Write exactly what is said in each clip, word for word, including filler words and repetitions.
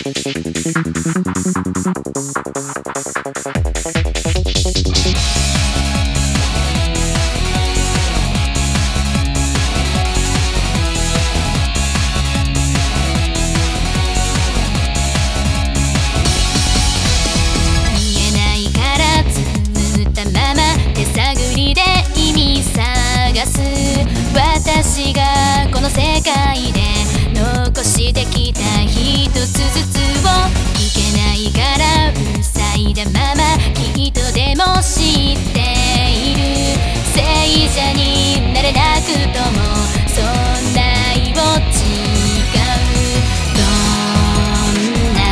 私がこの世界で残してきた一つずつをいけないから塞いだままきっとでも知っている聖者になれなくともそんな愛を違うどんな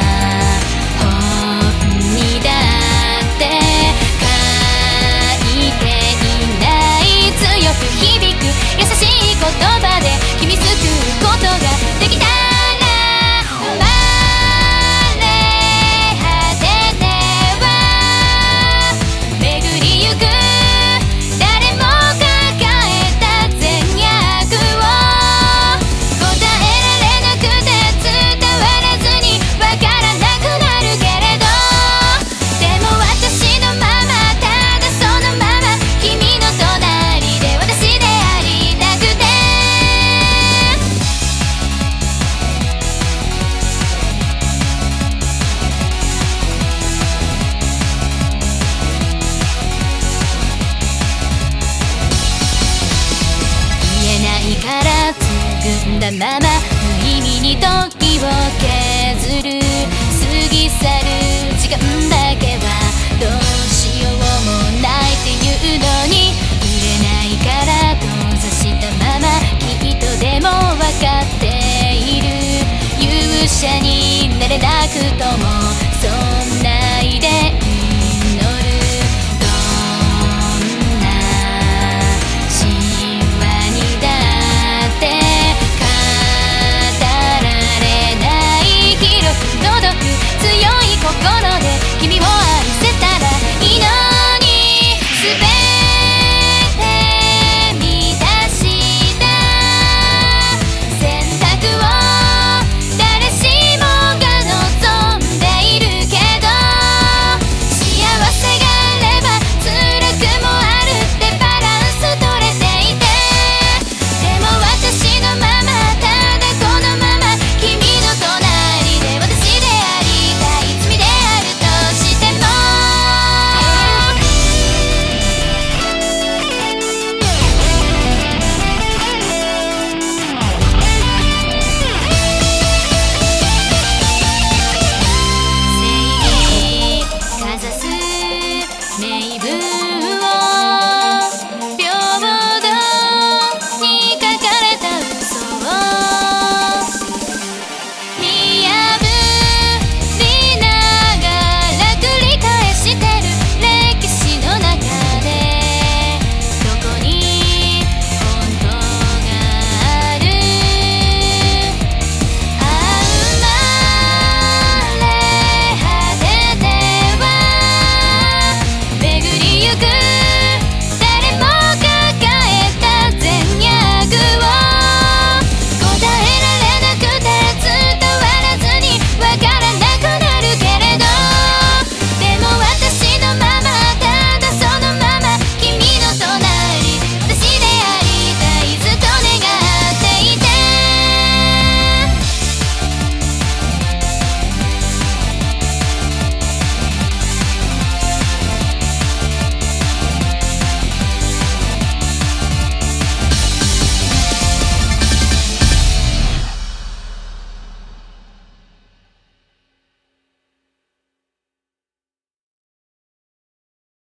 本にだって書いていない強く響く優しい言葉で君救うことができたら生まれ果てては巡りゆく誰も抱えた善悪を答えられなくて伝わらずにわからなくなるけれどでも私のままただそのまま君の隣で私でありたくて言えないからつぐんだまま無意味に時を削る過ぎ去る時間だけはどうしようもないっていうのに